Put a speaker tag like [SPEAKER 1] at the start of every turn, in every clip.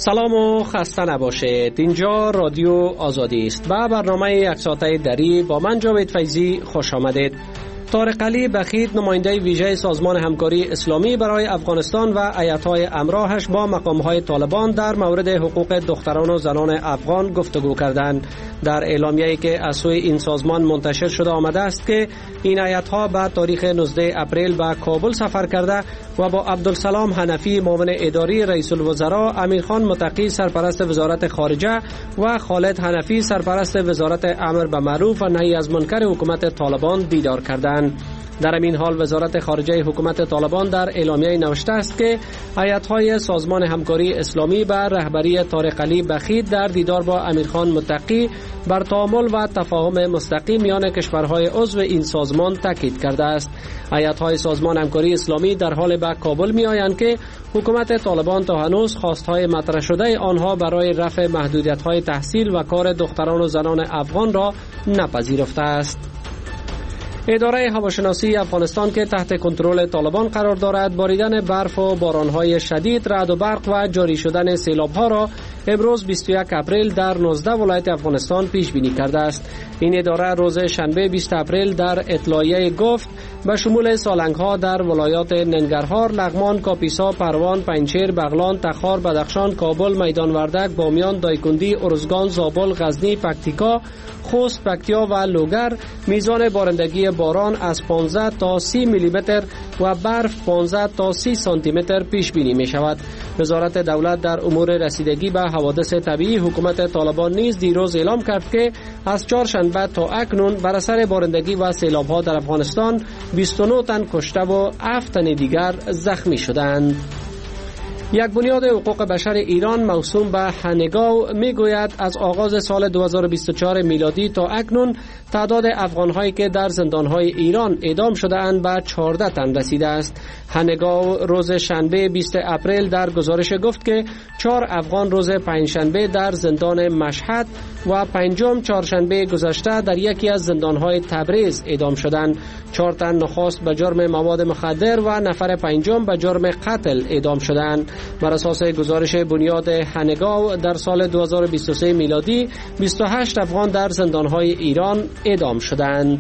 [SPEAKER 1] سلام و خسته نباشید. اینجا رادیو آزادی است و برنامه یک ساعته دری با من جاوید فیضی خوش آمدید. طارق علی بخیت، نماینده ویژه سازمان همکاری اسلامی برای افغانستان و هیئت‌های همراهش با مقام‌های طالبان در مورد حقوق دختران و زنان افغان گفتگو کردند. در اعلامیه‌ای که از سوی این سازمان منتشر شده آمده است که این هیئت‌ها به تاریخ 19 اپریل به کابل سفر کرده و با عبدالسلام حنفی معاون اداری رئیس الوزراء، امیرخان متقی سرپرست وزارت خارجه و خالد حنفی سرپرست وزارت امر به معروف و نهی از منکر حکومت طالبان دیدار کردند. در این حال وزارت خارجه حکومت طالبان در اعلامیه نوشته است که هیئت‌های سازمان همکاری اسلامی به رهبری طارق علی بخیت در دیدار با امیرخان متقی بر تعامل و تفاهم مستقیم میان کشورهای عضو این سازمان تاکید کرده است. هیئت‌های سازمان همکاری اسلامی در حال به کابل می‌آیند که حکومت طالبان تا هنوز خواست‌های مطرح شده آنها برای رفع محدودیت‌های تحصیل و کار دختران و زنان افغان را نپذیرفته است. اداره هواشناسی افغانستان که تحت کنترل طالبان قرار دارد، باریدن برف و باران‌های شدید، رعد و برق و جاری شدن سیلاب‌ها را امروز 21 اپریل در 19 ولایت افغانستان پیش بینی کرده است. این اداره روز شنبه 20 اپریل در اطلاعیه گفت به شمول سالنگ‌ها در ولایات ننگرهار، لغمان، کاپیسا، پروان، پنجشیر، بغلان، تخار، بدخشان، کابل، میدان وردک، بامیان، دایکندی، ارزگان، زابل، غزنی، پکتیکا، خوست، پکتیا و لوگر میزان بارندگی باران از 15 تا 30 میلی متر و برف 15 تا 30 سانتی متر پیش بینی می شود. وزارت دولت در امور رسیدگی به حوادث طبیعی حکومت طالبان نیز دیروز اعلام کرد که از چهارشنبه تا اکنون بر اثر بارندگی و سیلاب‌ها در افغانستان 29 تن کشته و 7 تن دیگر زخمی شدند. یک بنیاد حقوق بشر ایران موسوم به هنگاو میگوید از آغاز سال 2024 میلادی تا اکنون تعداد افغان‌هایی که در زندان‌های ایران اعدام شده اند به 14 تن رسیده است. هنگاو روز شنبه 20 اپریل در گزارش گفت که 4 افغان روز پنجشنبه در زندان مشهد و پنجم چهارشنبه گذشته در یکی از زندان‌های تبریز اعدام شدند. 4 تن نخست به جرم مواد مخدر و نفر پنجم به جرم قتل اعدام شدند. بر اساس گزارش بنیاد هنگاو در سال 2023 میلادی 28 افغان در زندان‌های ایران اعدام شدند.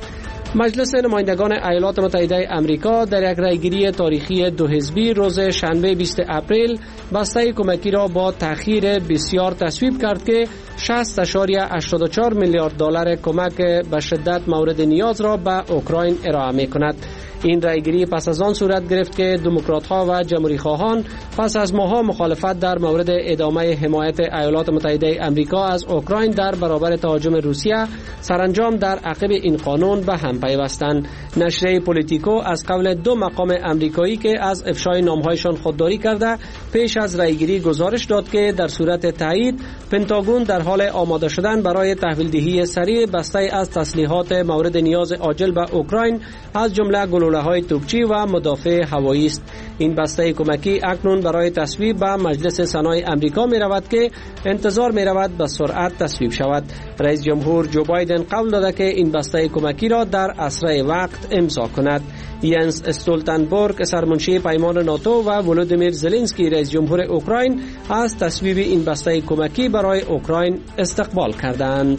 [SPEAKER 1] مجلس نمایندگان ایالات متحده آمریکا در یک رأیگیری تاریخی دو حزبی روز شنبه 20 اپریل بسته کمکی را با تأخیر بسیار تصویب کرد که 60.84 میلیارد دلار کمک به شدت مورد نیاز را به اوکراین ارائه می‌کند. این رأیگیری پس از آن صورت گرفت که دموکرات‌ها و جمهوری‌خواهان پس از ماه‌ها مخالفت در مورد ادامه حمایت ایالات متحده آمریکا از اوکراین در برابر تهاجم روسیه سرانجام در عقب این قانون به هم پیوستند. نشریه پولیتیکو از قول 2 مقام آمریکایی که از افشای نام‌هایشان خودداری کرده پیش از رأیگیری گزارش داد که در صورت تایید پنتاگون در حال آماده شدن برای تحویلدهی سریع بسته از تسلیحات مورد نیاز عاجل به اوکراین از جمله گلوله‌های توپچی و مدافع هوایی است. این بسته کمکی اکنون برای تصویب به مجلس سنای آمریکا می رود که انتظار می رود به سرعت تصویب شود. رئیس جمهور جو بایدن قول داده که این بسته کمکی را در اسرع وقت امضا کند. ینس استولتنبرگ سرمنشی پیمان ناتو و ولودیمیر زلنسکی رئیس جمهور اوکراین از تصویب این بسته کمکی برای اوکراین استقبال کردند.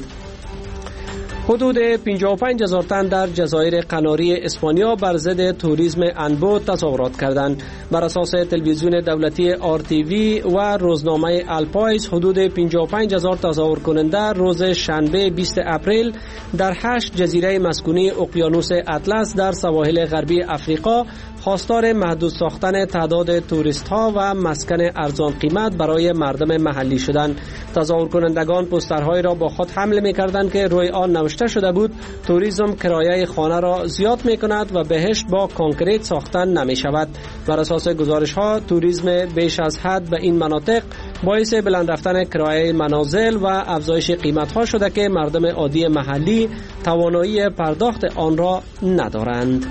[SPEAKER 1] حدود 55,000 تن در جزایر قناری اسپانیا بر ضد توریسم انبوه تظاهرات کردند. بر اساس تلویزیون دولتی RTV و روزنامه الپایس حدود 55,000 تظاهر کننده روز شنبه 20 اپریل در 8 جزیره مسکونی اقیانوس اطلس در سواحل غربی افریقا خواستار محدود ساختن تعداد توریست ها و مسکن ارزان قیمت برای مردم محلی شدند. تظاهر کنندگان پوسترهایی را با خود حمل می‌کردند که روی آن نوشته شده بود توریسم کرایه خانه را زیاد می‌کند و بهشت با کانکریت ساختن نمی‌شود. بر اساس گزارش‌ها توریسم بیش از حد به این مناطق باعث بلند رفتن کرایه منازل و افزایش قیمت‌ها شده که مردم عادی محلی توانایی پرداخت آن را ندارند.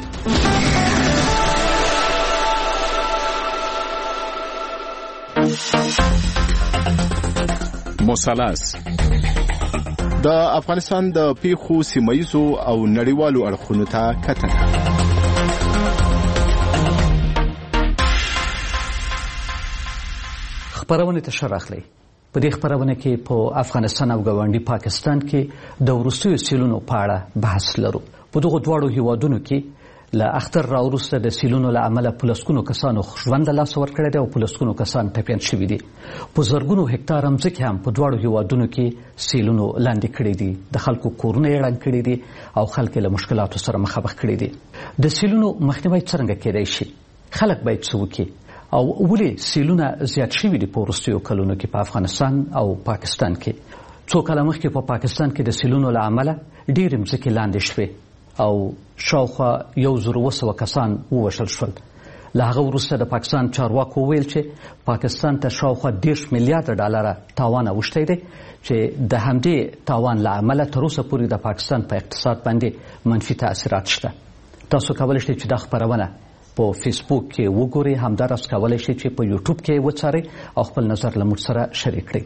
[SPEAKER 2] مثلث د افغانستان د پیښو سیمه‌ییزو او نړیوالو اړخونو ته کتنه.
[SPEAKER 3] خبرونه ته شراخلی په دې خبرونه کې په افغانستان او ګاونډي پاکستان کې د وروستیو سیلونو په اړه بحث لرو. په دغه دواړو هیوادونو کې له اختر راوروسته د سیلونو له امله په لسګونو کسانو ژوند له لاسه ورکړی دی او په لسګونو کسان ټپیان شوي دي. په زرګونو هکتار ځمکې هم په دواړو هیوادونو کې سیلونو لاندې کړي دي. د خلکو کورونه یې ړنګ کړي دي او خلک له مشکلاتو سره مخامخ کړي دي. د سیلونو مخنیوی څرنګه کېدای شي؟ خلک باید څه وکړي او ولې سیلونه زیات شوي دي په وروستیو کلونو کې په افغانستان او پاکستان کې؟ څو کاله مخکې په پاکستان کې د سیلونو له امله ډېرې ځمکې لاندې شوې او شاوخوا 1200 کسان ووژل شول. له هغه وروسته د پاکستان چارواکو وویل چې پاکستان ته شاوخوا 10 میلیارډ ډالر تاوان اوښتی دی چې د همدې تاوان له امله تر اوسه پورې د پاکستان په اقتصاد باندې منفي تاثیرات شته. تاسو کولی شئ چې دا خبرونه په فیسبوک کې وګورئ، همداراز کولی شئ چې په یوټیوب کې وڅارئ او خپل نظر له موږ سره شریک کړئ.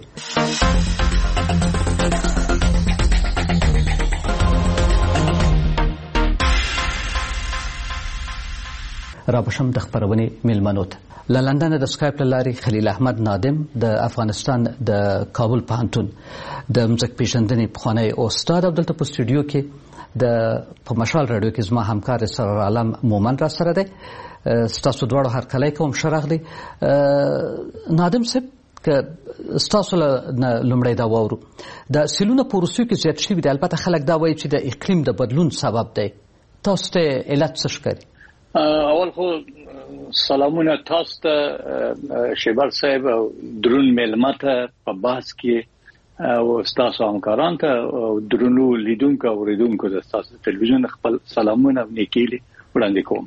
[SPEAKER 3] را بشم د خبرونې میلمنو ته. له لندن د سکایپ له لارې خلیل احمد نادم د افغانستان د کابل پوهنتون د ځمکې پیژندنې پخوانی استاد او دلته په سټوډیو کې په مشال راډیو کې زما همکار سرور عالم مومن را سره دی. ستاسو دواړو هرکلی کوم، ښه راغلي. نادم صاحب که ستاسو نه لومړی دا واورو، د سیلونه په وروستیو کې زیات شوي دي. البته خلک دا وایي چې د اقلیم د بدلون سبب دی. تاسو ته علت څه ښکاري؟
[SPEAKER 4] اول خو سلامونه تاسو ته شیبر صاحب او درون میلمه ته په بحث کې او تاسو همکاران ته او درونو لیدونکو او اوریدونکو د تاسو ټلویزیون خپل سلامونه نیکیلي وړاندې کوم.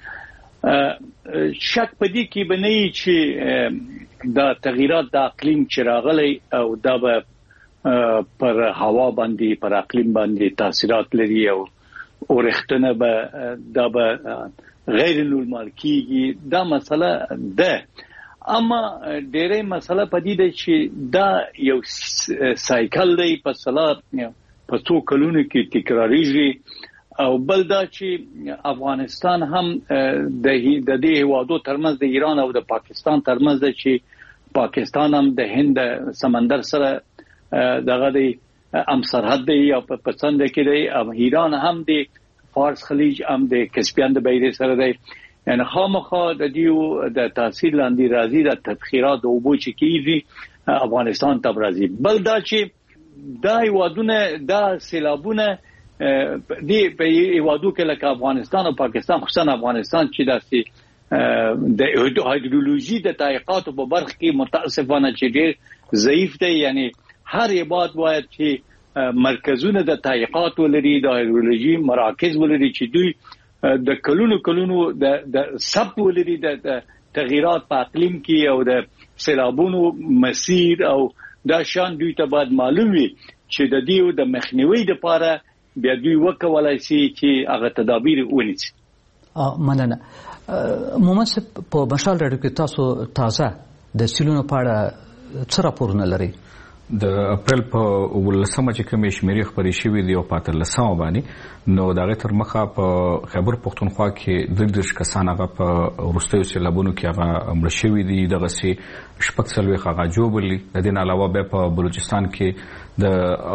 [SPEAKER 4] شک پدې کې بنئ چې دا تغیرات د اقلیم چې راغلي او دا به پر هوا باندې پر اقلیم باندې تاثیرات لري او اورښتنه به دا به غیر نورمال کیږي. دا مسله ده، اما ډېرې مسله پدې ده چې دا یو سایکل دی په صلاح په څو کلونو کې تکراریږي. او بل دا چې افغانستان هم د دې هیوادو ترمنځ د ایران او د پاکستان ترمنځ ده چې پاکستان هم د هند سمندر سره دغه دی ام سرحد دی او په پسند کې دی، او ایران هم د فارس خلیج هم د کسپیان د بحیرې سره دی. یعنی خامخا د دیو د تاثیر لاندې راځي د تبخیرات او بو چې کیږي افغانستان ته راځي. بل دا چې دا هیوادونه دا سیلابونه دی په هیوادو کې لکه افغانستان او پاکستان، خصوصا افغانستان چې داسې د هایدرولوژي د تحقیقاتو په برخه کې متاسفانه چې ډېر ضعیف دی. یعنی هر هیواد باید چې مرکزونه د تحقیقات ولري، د هایدرولوژي مراکز ولري چې دوی د کلونو د ثبت ولري د تغیرات په اقلیم کې او د سیلابونو مسیر او دا شان دوی ته باید معلوم وي چې د دې د مخنیوي لپاره بیا دوی وکولای شي چې هغه تدابیر ونیسي.
[SPEAKER 3] مننه. محمد صاحب په مشال راډیو کې تاسو تازه د سیلونو په اړه څه راپورونه لري؟
[SPEAKER 5] د اپریل په 18 چې کومې شمیرې خبرې شوې دي او په 13 باندې نو د هغې تر مخه په خیبر پښتونخوا کې 30 کسان هغه په وروستیو سیلابونو کې هغه مړه شوي دي. دغسې 46 هغه جوړلي. د دې نه علاوه بیا په بلوچستان کې د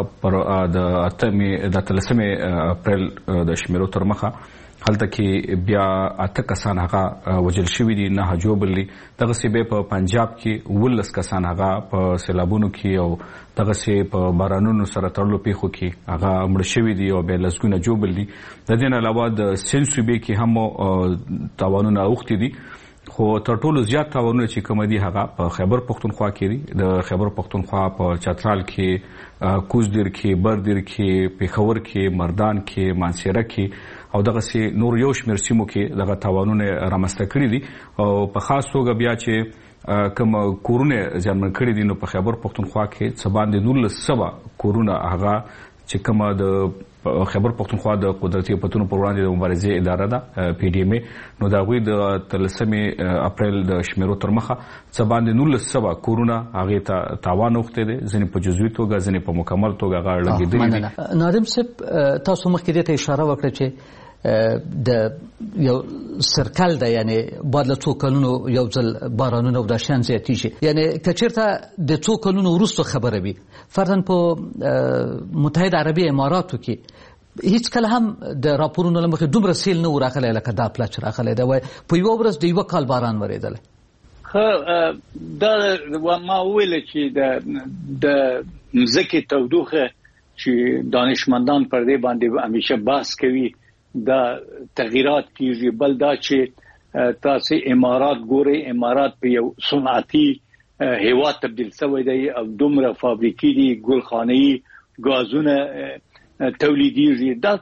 [SPEAKER 5] 13 اپریل د شمیرو تر مخه هلته کې بیا 8 کسان هغه وژل شوي دي، 9 جوړلي. دغسې بیا په پنجاب کې 19 کسان هغه په سیلابونو کې او دغسې په بارانونو سره تړلو پیښو کې هغه مړه شوي دي او بیا لسګونه جوړلي. د دې نه علاوه د سند صوبې کې هم تاوانونه اوښتي دي، خو تر ټولو زیات تاوانونه چې کوم دي هغه په خیبر پښتونخوا کې دي. د خیبر پښتونخوا په چترال کې، کوزدیر کې، بردیر کې، پیښور کې، مردان کې، مانسیره کې او دغسې نور یو شمېر سیمو کې دغه تاوانونه رامنځته کړي دي. او په خاص توګه بیا چې کوم کورونه زیانمن کړي دي نو په خیبر پښتونخوا کې څه باندې 1900 کورونه هغه چې کومه د خیبر پښتونخوا د قدرتي آفتونو پر وړاندې د مبارزې اداره ده پی ډي ام ای، نو د هغوی د 13 اپریل د شمیرو تر مخه څه باندې 1900 کورونه هغې ته تاوان اوښتی دی، ځینې په جزوي توګه، ځینې په مکمل توګه هغه لګېدلي دي.
[SPEAKER 3] نادم صاحب تاسو مخکې دې ته اشاره وکړه چې د یو سرکل ده، یعنی بعد له څو کلونو یو ځل بارانونه او دا شیان زیاتېږي. یعنی که چېرته د څو کلونو وروسته خبره وي، فرضاً په متحده عربي اماراتو کې هیڅ کله هم د راپورونو له مخې دومره سیل نه و راغلی لکه دا پله چې راغلی ده، وایي په یوه ورځ د یوه کال باران ورېدلی.
[SPEAKER 4] دا ما وویل چې د مځکې تودوخه چې دانشمندان پر دې باندې همیشه بحث کوي دا تغییرات کیږي. بل دا چې تاسو امارات ګوري، امارات په یو صنعتي هیواد تبدیل شوی دی او دومره فابریکې دي، ګلخانه‌ای غازونه تولیدیږي. دا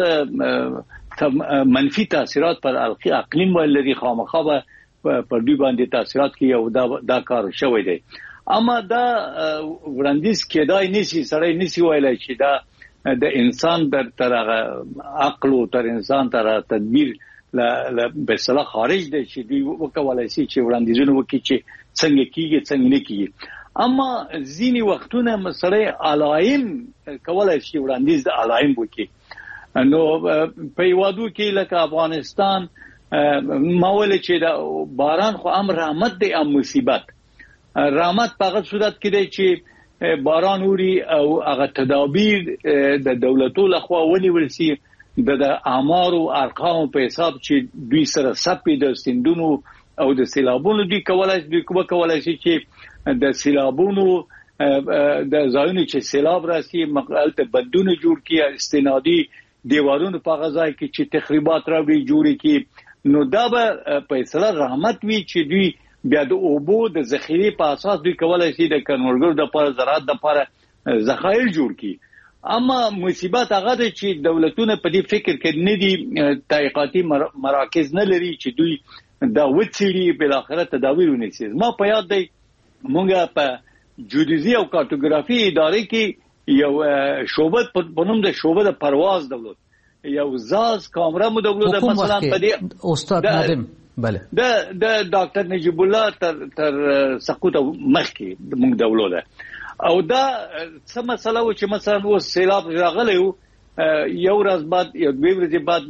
[SPEAKER 4] ټول منفي تاثیرات پر اقلیم ولري، خامخا پر دوی باندې تاثیرات کوي او دا کار شوی دی. اما دا وړاندیز کېدای نشي، سړی نشي ویلای چې دا د انسان تر عقل او تر انسان تر تدبیر له بسلا خارج دی چې دوی وکولای شي چې وړاندیزونه وکړي چې څنګه کیږي څنګه نه کیږي. اما ځینی وختونه مسله علایم کولای شي وړاندیز د علایم وکړي. نو په یوادو کې لکه افغانستان ما ول چې دا باران خو امر رحمت دی ام مصیبت. رحمت په هغه صورت کې دی چې باران اوري او هغه تدابیر د دولتو لخوا ونیول شي د اعمار او ارقام په حساب چې دوی سره سپې د سیندونو او د سیلابونو دوی کولای شي چې د سیلابونو د ځایونو چې سیلاب راسي مقالته بندونه جوړ کړي، استنادي دیوالونو په غځای کې چې تخریبات راوړي جوړ کړي. نو دا به فیصله رحمت وی چې دوی بیا د اوبو د ذخیره په اساس دوی کولای شي د کنورګر د لپاره زراعت د لپاره ذخایر جوړ کړي. اما مصیبت هغه ده چې دولتونه په دې فکر کې نه دي، تحقیقاتي مراکز نه لري چې دوی دا وڅېړي بل اخره تدابیر ونیسي. ما په یاد دی مونږه په جیودیزي او کارتوګرافي ادارې کې یو شعبه په نوم د شعبه د پرواز دولت یو زاز کامره مو دولت مثلا په دې
[SPEAKER 3] استاد نادم بله
[SPEAKER 4] د ډاکټر نجیب الله تر سقوط مخکې موږ دولت او دا څه مسله و چې مثلا و سیلاب راغلی و یو ورځ بعد یو دوه ورځې بعد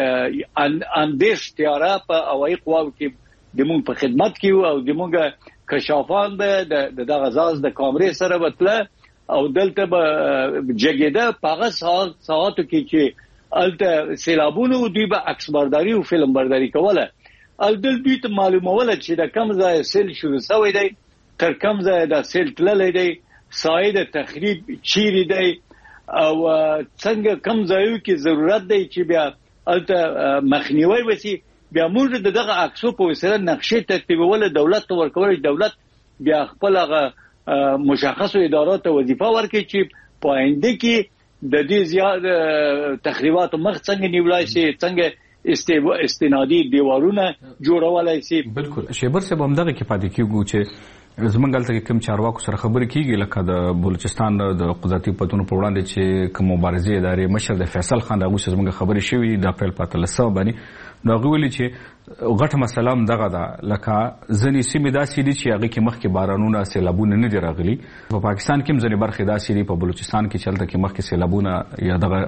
[SPEAKER 4] به اندیش تیاره په هوایي قواو کې د موږ په خدمت کې او د موږ کشافان به د دغه زاز د کامرې سره وتله او دلته به جګیده په هغه ساعاتو کې چې الته سیلابونو دوی به عکس برداری او فلم برداری کوله. الدل دوی ته معلوموله چې د کم ځای سیل شروع شوی دی، تر کم ځای د سیل تللی دی، سایه د تخریب چیرې دی او څنګه کم ځایو کې ضرورت دی چې بیا الته مخنیوي وشي. بیا موږ دغه عکسو په وسیله نقشې ترتیبول دولت ته ورکول، دولت بیا خپل هغه مشخصو ادارات ته وظیفه ورکړي چې په آینده کې د دې زیات تخریبات مخ څنګه نیولای شي، څنګه استنادي دیوارونه جوړولای شي.
[SPEAKER 5] بالکل شیبر صاحب همدغه کې پاتې کیږي چې زمونږ دلته کوم چارواکو سره خبرې کیږي لکه د بلوچستان د قدرتي پتونو په وړاندې چې کوم مبارزې ادارې مشر د فیصل خان دغه زمونږ خبرې شوې د اپریل په 13 باندې نو هغه ویلي چې غټه مسله دغه ده لکه ځنې سیمې داسې دي چې هغه کې مخکې بارانونه سیلابونه نه دي راغلي. په پاکستان کې هم ځنې برخې داسې دي، په بلوچستان کې چلته کې مخکې سیلابونه یا دغه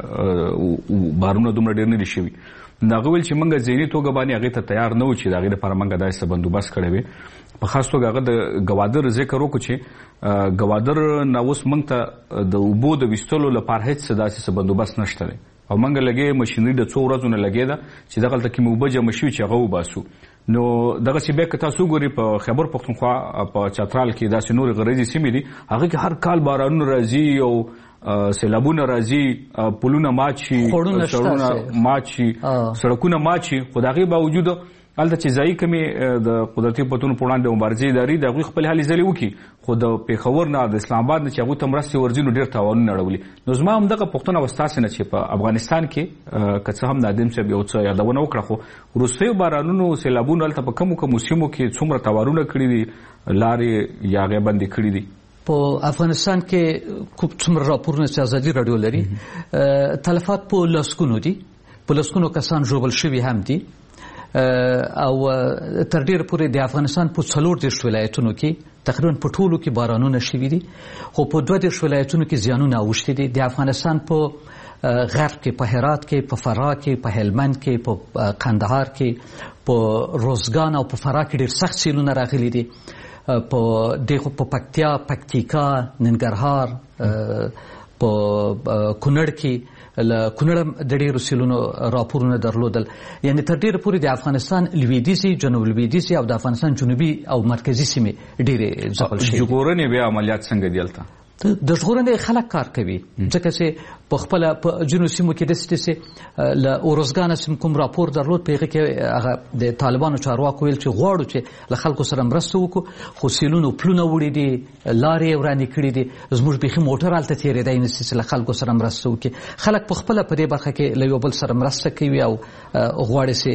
[SPEAKER 5] بارونه دومره ډېر نه دي شوي. هغه ویل چې موږ ذهني توګه باندې هغې ته تیار نه و چې د هغې دپاره موږ داسې بندوبست کړی وي. په خاص توګه هغه د ګوادر ذکر وکړو چې ګوادر نه اوس موږ ته د اوبو د ویستلو لپاره هېڅ داسې بندوبست نشته دی او موږ لګې ماشینري د څو ورځو نه لګېده چې دغلته کې اوبه جمع شوي چې هغه وباسو. نو دغسې بیا که تاسو وګورئ په خیبر پښتونخوا په چترال کې داسې نورې غریزي سیمې دي، هغه کې هر کال بارانونه راځي او سیلابونه راځي، پلونه مات شي، سړکونه مات شي، سړکونه مات شي. خو د هغې باوجود هلته چې ځایي کمې د قدرتي پتونو په وړاندې مبارزې ادارې د هغوی خپلې هلې ځلې وکړي، خو د پېښور نه د اسلام آباد نه چې هغوی ته مرستې ورځي نو ډېر تاوانونه اړولي. نو زما همدغه پوښتنه وه ستاسې نه چې په افغانستان کې که څه هم نادم صاحب یو څه یادونه وکړه، خو وروستیو بارانونو سیلابونو هلته په کومو کومو سیمو کې څومره تاوانونه کړي دي، لارې یا هغې بندې کړي دي؟
[SPEAKER 3] په افغانستان کې څومره راپورونه چې ازادي راډیو لري تلفات په لسګونو دي، په لسګونو کسان ژوبل شوي هم دي او تر ډیره پورې د افغانستان په 40 ولایتونو کې تقریبا په ټولو کې بارانونه شوي دي، خو په 22 ولایتونو کې زیانونه اوښتي دي. د افغانستان په غرب کې، په هرات کې، په فراه کې، په هلمند کې، په قندهار کې، په روزګان او په فراه کې ډېر سخت سیلونه راغلي دي. په پکتیا، پکتیکا، ننګرهار، په کونړ کې کونړ د ډېرو سیلونو راپورونه درلودل. یعنی تر ډېره پورې د افغانستان لویدیځي، جنوب لویدیځي او د افغانستان جنوبي او مرکزي سیمې ډېرې ځپل شوې.
[SPEAKER 5] ژغورنې بیا عملیات څنګه دي هلته؟
[SPEAKER 3] د ژغورنې خلک کار کوي، ځکه چې په خپله په ځینو سیمو کې داسې له اروزګانه سیم کوم راپور درلود، په هغه کې هغه د طالبانو چارواکو ویل چې غواړو چې له خلکو سره مرسته وکړو، خو سیلونو پلونه وړي دي، لارې یې ورانې کړي دي، زموږ بیخي موټر هلته تېرېدی نشي چې له خلکو سره مرسته وکړي. خلک په خپله په دې برخه کې له یو بل سره مرسته کوي او غواړي چې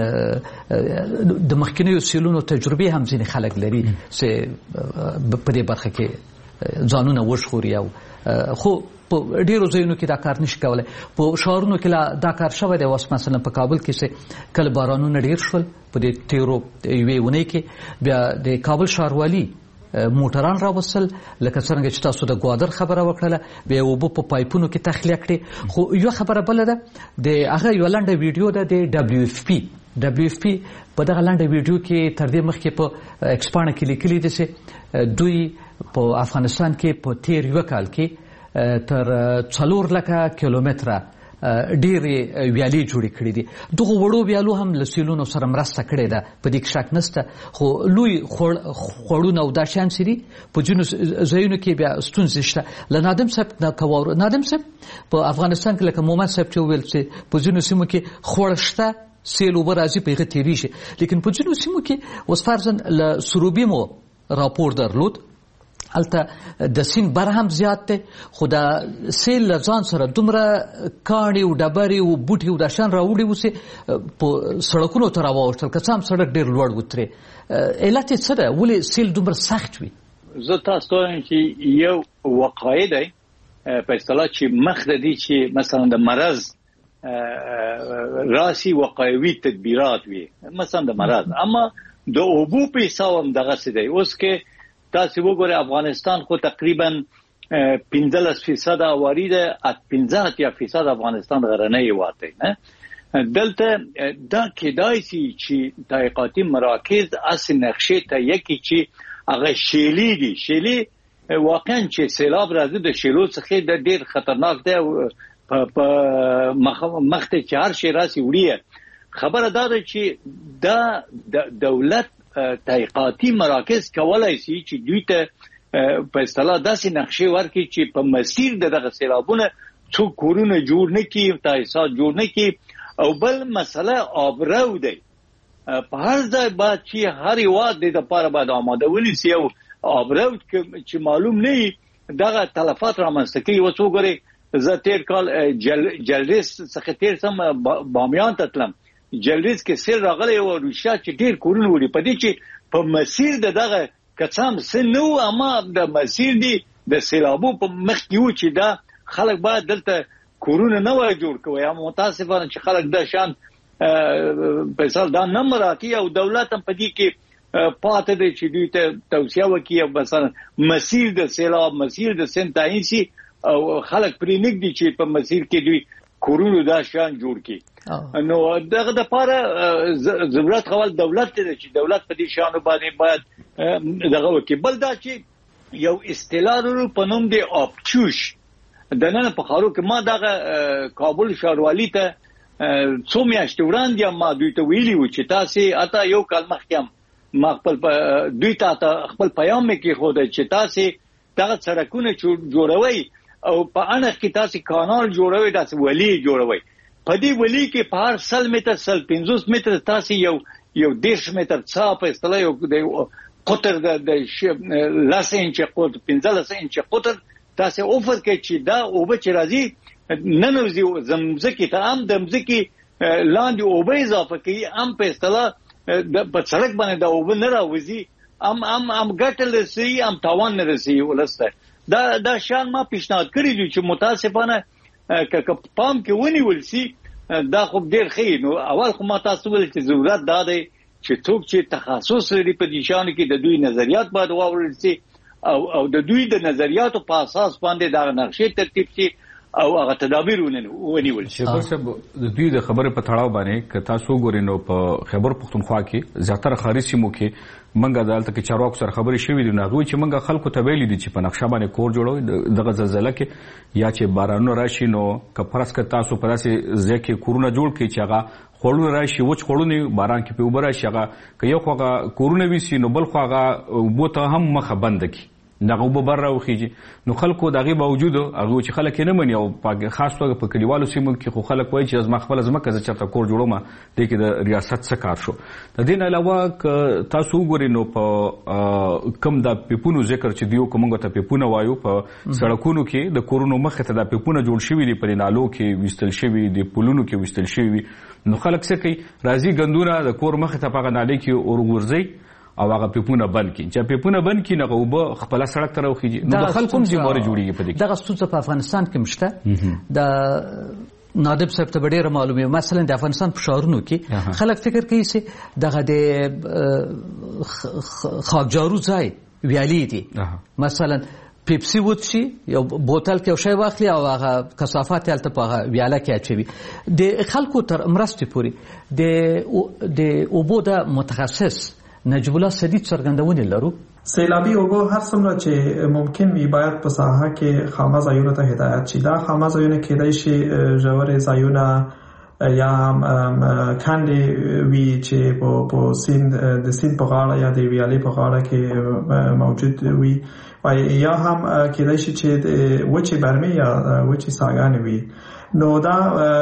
[SPEAKER 3] د مخکینیو سیلونو تجربې هم ځینې خلک لري چې په دې برخه کې ځانونه وژغوري. او خو په ډیرو ځایونو کې دا کار نشي کولای. په ښارونو کې دا کار شوی دی. اوس مثلا په کابل کې چې کله بارانونه ډیر شول په دې تیرو یوې اونۍ کې، بیا د کابل ښاروالي موټران راوستل، لکه څرنګه چې تاسو د ګوادر خبره وکړله، بیا اوبه په پایپونو کې تخلیه کړې. خو یو خبره بله ده، د هغه یوه لنډه ویډیو ده د WFP په دغه لنډه ویډیو کې تر دې مخکې په ایکسپاڼه کې لیکلي دي چې دوی په افغانستان کې په تیر یو کال کې تر 4 لکه کیلومتره ډېرې ویالې جوړې کړې دي. دغه وړو ویالو هم له سیلونو سره مرسته کړې ده، په دې کې شک نشته. خو لوی خوړونه او دا شیان چې دي په ځینو ځایونو کې بیا ستونزې شته. له نادم صاحب نادم صاحب په افغانستان کې لکه مومن صاحب چې وویل چې په ځینو سیمو کې خوړ شته، سیل اوبه راځي، په هغه تېرېږي. لیکن په ځینو سیمو کې اوس فرضاً له سروبي مو راپور درلود، هلته د سیند بر هم زیات دی، خو د سیل له ځان سره دومره کاڼي او ډبرې او بوټي او دا شیان راوړي و چې په سړکونو ته راواوښتل، که څه هم سړک ډېر لوړ و ترې. علت یې څه ده؟ ولې سیل دومره سخت وي؟
[SPEAKER 4] زه تاسو ته وایم چې یو واقعي دی په اصطلاح چې مخ د دې چې مثلا د مرض راسي واقعي تدبیرات وي، مثلا د مرض، اما د اوبو په حساب هم دغه څه دی. اوس کې تاسو وګورئ افغانستان خو تقریبا 15% آواری ده، 15% افغانستان غرنی هیواد دی. دلته دا کېدای شي چې تحقیقاتي مراکز اصل نقشې ته یکی چې هغه شیلی دي. شیلی واقعا چې سیلاب راځي د شیلو څخه د ډېر خطرناک دی، په مخته چې هر شي راسي وړي. خبره دا ده چې دا دولت تحقیقاتي مراکز کولای شي چې دوی ته په اصطلاح داسې نقشې ورکړي چې په مسیر دغه سیلابونه څو کورونه جوړ نه کړي، تاسیسات جوړ نه کړي. او بل مسله آبرو دی. په هر ځای باید چې هر هیواد د لپاره باید آماده ونیسي او آبرو چې معلوم نه وي دغه تلفات رامنځته کوي. اوس وګورئ زه تیر کال جلریز څخه تیر سم بامیان ته تلم، جلریز کې سیل راغلی او روسیا چې ډیر کورونه وړي، په دې چې په مسیر دغه کڅام سنو، اما د مسیر دی د سیلابو په مخ کې و چې دا خلک باید دلته کورونه نه وای جوړ کوي. اما متاسفانه چې خلک د شان په اصل دا نه مراکي او دولت هم په دې کې پاتې دی چې دوی ته توصیه وکړي مثلا مسیر د سیلاب، مسیر د سن تعیین شي او خلک پرې نږدې چې په مسیر کې دوی کورونه دا شان جوړ کړي. نو دغه د لپاره ضرورت خپل دولت ته چې دولت په دې شانو باندې باید دغه وکړي. بل دا چې یو اصطلاح په نوم دی آبچوش د نن په خارو کې ما دغه کابل ښاروالي ته څو میاشتې وړاندې ما دوی ته ویلي و چې تاسو اته یو کال مخکې ما خپل دوی ته خپل پیغام کې خو د چې تاسو دغه سړکونه جوړوي او په انخ کې تاسو کانال جوړوي، تاسو ولی جوړوي. په دې ولی کې په هر 100 متر 50 متر تاسو یو 10 متر څا په اصطلاح یو قطر د 10 انچ قطر 15 انچ قطر تاسو اوفر کې چې دا اوبه چې راځي ننوځي زمزکي ته هم د مزکي لاندې اوبه اضافه کوي، هم په اصطلاح په سړک باندې دا اوبه نه راوځي، هم ګټل رسي، هم تاوان نه رسي ولسته. دا شان ما پیشنهاد کړی دی چې متاسفانه که پام کې ونیول شي دا خو ډیر ښه. نو اول خو ما تاسو ول چې ضرورت دا دی چې څوک چې تخصص لري په دې شان کې د دوی نظریات باید واورل شي او د دوی د نظریاتو په اساس باندې دا نقشې ترتیب شي او هغه تدابیر ونیول شي.
[SPEAKER 5] د دوی د خبرې په تړاو باندې که تاسو ګورئ نو په خیبر پختونخوا کې زیاتره ښاري سیمو کې منګه دلته کې چارواکو سره خبرې شوې دي، هغوی چې منګه خلکو ته ویلي دي چې په نقشه باندې کور جوړوي دغه زلزله کې یا چې بارانونه راشي نو که فرض کړه تاسو په داسې ځای کې کورونه جوړ کړئ چې هغه خوړونه راشي، وچ خوړونه باران کې په اوبه راشي، هغه که یو خوا هغه کورونه ویسي نو بل خوا هغه اوبو ته هم مخه بنده کړي، دغه اوبه بر راوخیږي. نو خلکو د هغې باوجود هغه چې خلک یې نه مني او خاص توګه په کلیوالو سیمو کې خو خلک وایي چې زما خپله ځمکه زه چېرته کور جوړوم، دې کې د ریاست څه کار شو. د دې نه علاوه که تاسو وګورئ نو په کم د پیپونو ذکر چې دیو که موږ ته پیپونه وایو په سړکونو کې د کورونو مخې ته دا پیپونه جوړ شوي دي، په نالو کې ویستل شوي دي، پلونو کې ویستل شوي وي. نو خلک څه کوي؟ راځي ګندونه د کور مخې ته په هغه نالۍ کې ورغورځوي او هغه پیپونه بند کړي. چې پیپونه بند کړي نو اوبه خپله سړک ته راوخیږي. نو د خلکو هم ذمهواري جوړېږي په دې کې. دغه
[SPEAKER 3] ستونزه په افغانستان کې هم شته. د نادب صاحب ته به ډېره معلومه مثلا د افغانستان په ښارونو کې خلک فکر کوي چې دغه د خاکجارو ځای ویالې دي، مثلا پیپسي وڅښي یو بوتل کې یو شی واخلي او هغه کثافات یې هلته په هغه ویاله کې اچوي. د خلکو تر مرستې پورې د اوبو د متخصص نجیب الله سدید څرګندونې لرو.
[SPEAKER 6] سیلابي اوبو هر څومره چې ممکن وي باید په ساحه کې خامه ځایونو ته هدایت شي. دا خامه ځایونه کېدای شي ژورې ځایونه یا هم کندې وي چې په سیند د سیند په غاړه یا د ویالې په غاړه کې موجود وي، یا هم کېدای شي چې د وچې برمې یا وچې ساګانې وي. نو دا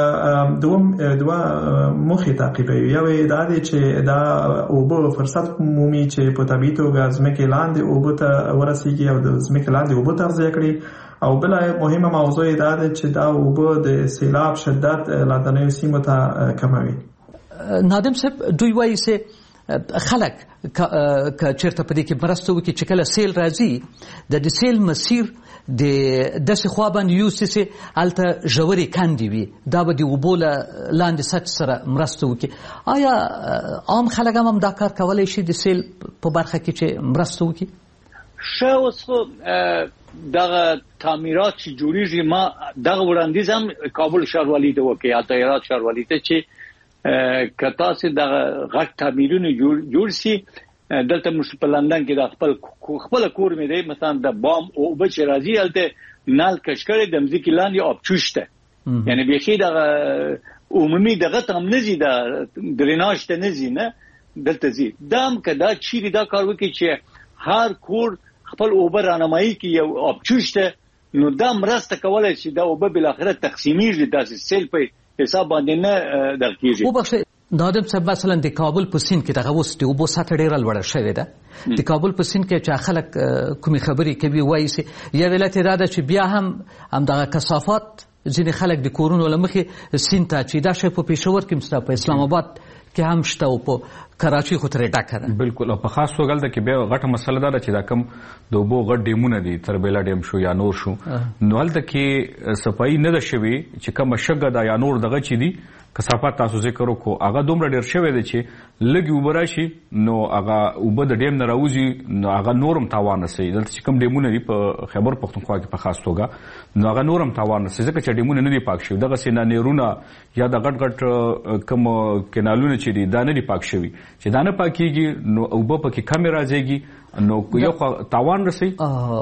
[SPEAKER 6] دوه موخې تعقیبوي. یو دا دی چې دا اوبه فرصت مومي چې په طبیعي توګه ځمکې لاندې اوبو ته ورسیږي او د ځمکې لاندې اوبو تغذیه کړي. او بله مهمه موضوع دا ده چې دا اوبه د سیلاب شدت لاندنیو سیمو ته کموي.
[SPEAKER 3] نادم صاحب دوی وایي چې خلک که چېرته په دې کې مرسته وکړي چې کله سیل راځي د سیل مسیر د داسې خوا باندې یوسي چې هلته ژورې کندې وي، دا به د اوبو له لاندې سطح سره مرسته وکړي. آیا عام خلک هم دا کار کولی شي د سیل په برخه کې چې مرسته وکړي؟
[SPEAKER 4] ښه، اوس خو دغه تعمیرات چې جوړیږي، ما دغه وړاندیز هم کابل ښاروالۍ ته وکړ یا هرات ښاروالۍ ته چې که تاسې دغه غټ تعمیرونه جوړ شي. دلته موږ په لندن کې د خپل کور مې دی، مثلا د بام اوبه چې راځي هلته نل کش کړی د مځکې لاندې آبچوش ته، یعنی بیخي دغه عمومي دغه ته هم نه ځي، د دریناژ ته نه ځي، نه دلته ځي. دا هم که دا چیرې دا کار وکړي چې هر کور خپل اوبه رانمایي کړي یو آبچوش ته، نو دا مرسته کولی چې دا اوبه بالاخره تقسیمیږي، داسې سیل په حساب باندې نه دغه کېږي.
[SPEAKER 3] نادم صاحب مثلا د کابل په سیند کې دغه اوس د اوبو سطحه ډېره لوړه شوې ده. د کابل په سیند کې چې خلک کومې خبرې کوي وایي چې یو علت یې دا ده چې بیا هم همدغه کثافات ځینې خلک د کورونو له مخې سیند ته اچوي. دا شی په پېښور کې هم شته، په اسلام آباد کې هم شته او په کراچۍ خو ترې ډکه ده.
[SPEAKER 5] بالکل. او په خاص توګه هلته کې بیا غټه مسله دا ده چې دا کم د اوبو غټ ډیمونه دي، تربیلا ډیم شو یا نور شو، نو هلته کې صفایي نه ده شوې چې کومه شګه ده یا نور دغه چې دي کثافات تاسو ذکر وکړو هغه دومره ډېر شوی دی چې لږې اوبه راشي نو هغه اوبه د ډیم نه راوځي، نو هغه نور هم تاوان رسوي. دلته چې کوم ډیمونه دي په خیبر پښتونخوا کې په خاص توګه، نو هغه نور هم تاوان رسوي ځکه چې ډیمونه نه دي پاک شوي. دغسې نهرونه یا د غټ غټ کوم کینالونه چې دي دا نه دي پاک شوي. چې دا نه پاکېږي نو اوبه پکې کمې راځيږي، نو یو خوا تاوان رسوي.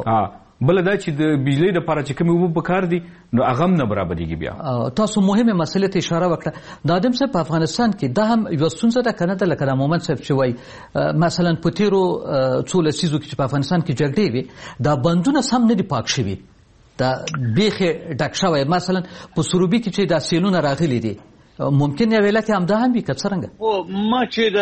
[SPEAKER 5] بل دا چې د بجلی لپاره چې کومې اوبه پکار دي نو هغه هم نه برابرېږي. بیا
[SPEAKER 3] تاسو مهمه مسلې ته اشاره وکړه. نادم صاحب په افغانستان کې دا هم یوه ستونزه ده که نه ده، لکه د مومند صاحب چې وایي مثلا په تېرو څو لسیزو کې چې په افغانستان کې جګړې وي دا بندونه هم نه دي پاک شوي، دا بیخي ډک شوی. مثلا په سروبي کې چې دا سیلونه راغلي دي، ممکن یو علت همدا هم وي که څرنګه؟
[SPEAKER 4] ما چې د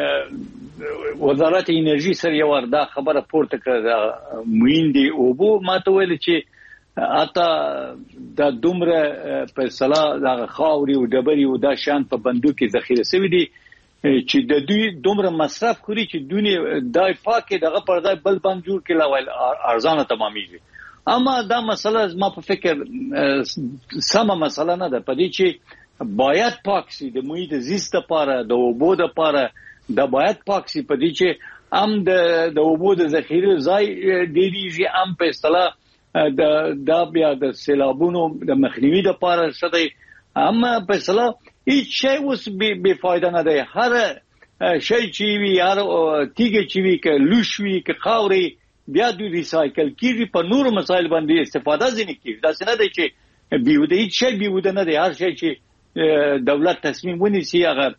[SPEAKER 4] وزارت انرژي سره یو دا خبره پورته کړه د مویندې اوبو، ما ته ویل چې اته د دومره فیصله د خاوري او ډبري او دا شان په بندو کې ذخیره شوی دي چې د دوی دومره مصرف کړي چې دونی دای پاکه دغه پردای بل بند جوړ کړي لا ارزانه تمامېږي. اما دا مسله ما په فکر سمه مسله نه ده، پدې چې باید پاک شي د محیط زیست لپاره، د اوبو لپاره دا باید پاک شي، پدې چې هم د اوبو د ذخیره ځای ډېریږي، هم په اصطلاح دا بیا د سیلابونو د مخنیوي لپاره شته. اما په اصطلاح هیڅ شی اوس بے فایده نه دی. هر شی چې وی هر تیګه چې وی ک لوشوي ک خاوري بیا دوی ریسایکل کیږي، په نور مسایل باندې استفاده ځنی کیږي. دا څنګه دی چې بیوده هیڅ شی بیوده نه دی. هر شی چې دولت تصمیم ونیسي هغه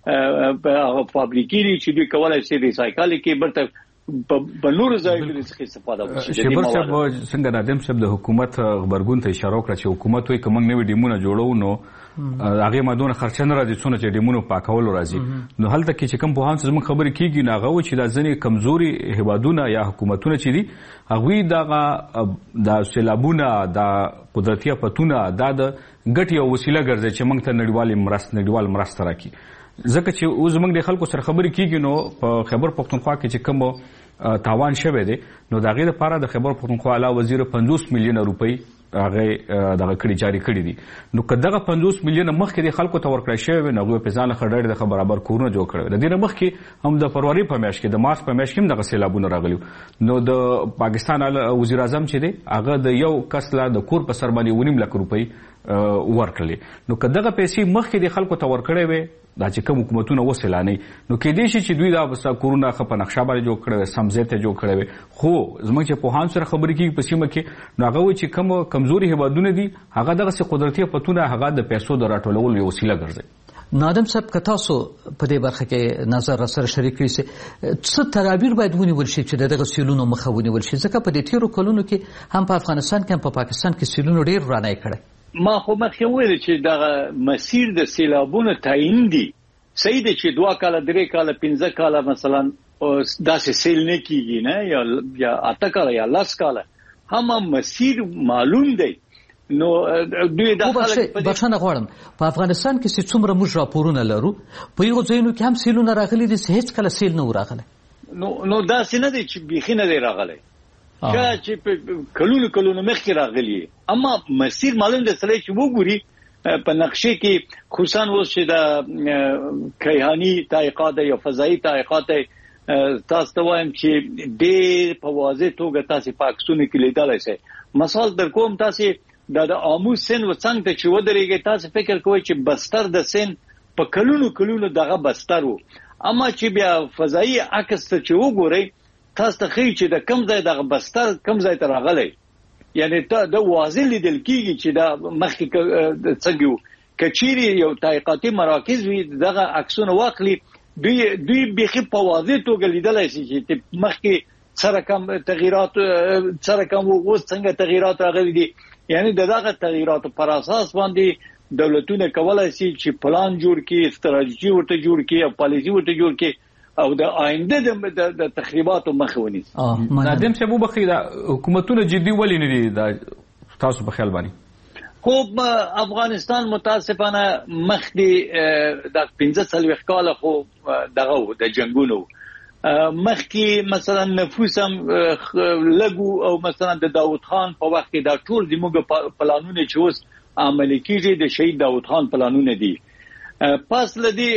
[SPEAKER 4] فابریکې چې دوی کولای شي ریسایکل کړي برته په نور ځایونو څخه استفاده وشي.
[SPEAKER 5] شیبر صاحب څنګه نادم صاحب د حکومت خبرګون ته اشاره وکړه چې حکومت وایي کوم نوې ډیمونه جوړو نو هغه مادونه خرچه نه راځي څونه چې ډیمونو پاکول راځي. نو هلته کې چې کوم په هان څه خبرې کیږي نه هغه چې د ځنې کمزوري هوادونه یا حکومتونه چې دي هغه د سیلابونه د قدرتي افتونه د ګټي او وسیله ګرځي چې موږ ته نړیوال مرسته راکړي. ځکه چې اوس موږ د خلکو سره خبرې کیږي نو په خیبر پختونخوا کې چې کوم تاوان شوی دی نو د هغې لپاره د خیبر پختونخوا اعلی وزیر 50 میلیونه روپۍ هغه دغه کړي جاری کړي دي. نو که دغه 50 میلیونه مخکې د خلکو ته ورکړی شوی وي نو هغوی په ځان ښه ډېر د برابر کورونه جوړ کړي. د دې نه مخکې هم د فروری په میاشت کې د مارچ په میاشت کې هم دغه سیلابونه راغلي. نو د پاکستان وزیر اعظم چې دی هغه د یو کس له د کور په سر باندې 1.5 لک روپۍ ورکړلې. نو که دغه پیسې مخکې د خلکو ته ورکړی وي دا چې کوم حکومتونه وسیلانه نو کېدای شي چې دوی دا کورونه په نقشه باندې جوړ کړي سم ځای ته جوړ کړي وي. خو زموږ چې پوهان سره خبرې کیږي په سیمه کې نو هغه وایي چې کوم کمزوري هیوادونه دي هغه دغسې قدرتي افتونه هغه د پیسو د راټولولو یوه وسیله ګرځي.
[SPEAKER 3] نادم صاحب که تاسو په دې برخه کې نظر سره شریک کړئ څه تدابیر باید ونیول شي چې دغه سیلونو مخه ونیول شي؟ ځکه په دې تیرو کلونو کې هم په افغانستان کې هم په پاکستان کې سیلونو ډېر ورانه کړی.
[SPEAKER 4] ما خو مخکې وویل چې دغه مسیر د سیلابونو تعیین دي. صحیح دی چې 2 کاله 3 کاله 15 کاله مثلا داسې سیل نه کیږي نه یا 8 کاله یا 10 کاله هم مسیر معلوم دی. نو دوی د
[SPEAKER 3] بخښنه غواړم په افغانستان کې چې څومره موږ راپورونه لرو په یو ځایونو کې هم سیلونه راغلي دي چې هیڅ کله سیل نه و راغلی.
[SPEAKER 4] نو داسې نه دی چې بیخي نه دی راغلی چې په کلونو مخکې راغلی. اما مسیر معلوم دی. سړی چې وګوري په نقشې کې خصوصا اوس چې د کیهانی تحقیقات یا فضایي تحقیقات تاسو ته وایم چې ډېر په واضح توګه تاسو په عکسونو کې لیدلی شئ. مثال در کوم تاسو د آمو سیند وڅنګ ته چې ودرېږئ تاسو فکر کوئ چې بستر د سیند په کلونو دغه بستر و. اما چې بیا فضایي عکس ته چې وګورئ تاسو ته ښیي چې د کوم ځای دغه بستر کوم ځای ته راغلی. یعنی د واضح لیدل کیږي چې دا مخکې څنګه که چیرې یو تحقیقاتي مراکز وي دغه عکسونه واخلي دوی بیخي په واضح توګه لیدلی شي چې مخکې څه رقم تغییرات څه رقم اوس څنګه تغییرات راغلي دي. یعنی دغه تغییراتو پر اساس باندې دولتونه کولای شي چې پلان جوړ کړي، استراتیژي ورته جوړ کړي او پالیسي ورته جوړ کړي او د آینده د تخریباتو مخه ونیسي.
[SPEAKER 5] نادم صاحب وبخښئ دا حکومتونه جدي ولې نه دي دا تاسو په خیال باندې؟
[SPEAKER 4] خو افغانستان متاسفانه مخکې د 15 کاله خو دغه د جنگونو مخکې مثلا نفوس هم لګو او مثلا د داوود خان په وخت کې دا ټول زموږ پلانونه چې اوس عملي کیږي د شهید داوود خان پلانونه دي. پس لدی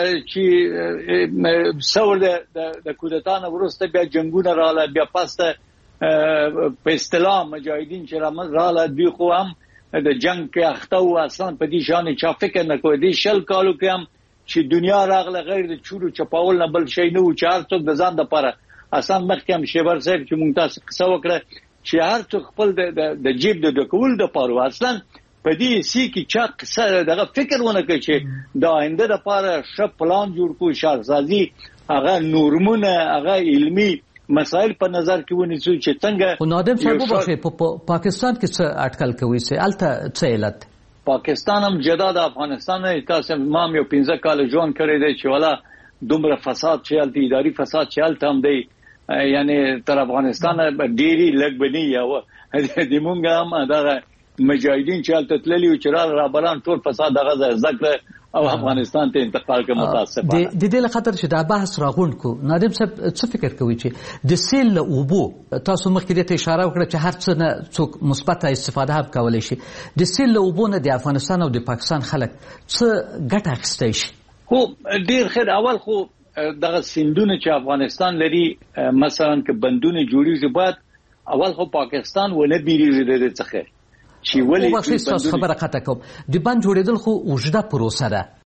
[SPEAKER 4] چې څور د کودتانه وروسته بیا جنگونه رااله بیا پس په اصطلاح مجاهدین چې رااله دوی خو هم د جنگ کې اخته و اصلا په دې شان چا فکر نه کوي. د 10 کالو کې هم چې دنیا راغله غیر د چورو چپاول نه بل شي نه و چې هر څوک د ځان لپاره اصلا مخکې هم شیبر صاحب چې مونږ تاسو قصه وکړه چې هر څوک خپل د جیب د ډکول لپاره اصلا په دې سی کې چا قصه دغه فکر ونه کوي چې د آینده لپاره ښه پلان جوړ کړو، شاهزادي هغه نورمونه هغه علمي مسائل په نظر کې ونیسو چې څنګه.
[SPEAKER 3] نادم صاحب وبخښئ په پاکستان کې څه اټکل کوي چې هلته څه علت؟
[SPEAKER 4] پاکستان هم جدا د افغانستان نه تاسو ما یو 15 کال ژوند کړی دی چې والا دومره فساد چې هلته اداري فساد چې هلته هم دی یعنی تر افغانستان ډېری لږ بني یا د مونږ هم دغه مجاهدین چې هلته تللي و چې را بران ټول فساد دغه ځای زده کړه او افغانستان ته انتقال کړه. متاسفانه
[SPEAKER 3] د دې له خاطر چې دا بحث راغونډ کو نادم صاحب څه فکر کوي چې د سیل له اوبو تاسو مخکې ته اشاره وکړه چې هر څه نه څوک مثبت استفاده هم کولی شي د سیل له اوبو نه د افغانستان او د پاکستان خلک څه ګټه اخیستی شي؟
[SPEAKER 4] خو ډیر خیر اول خو دغه سیندونه چې افغانستان لري مثلا که بندونه جوړیږي باید اول خو پاکستان ونه بیریږي د څخه چې ولې
[SPEAKER 3] خبره قطع کوم د بند جوړېدل خو اوږده پروسه ده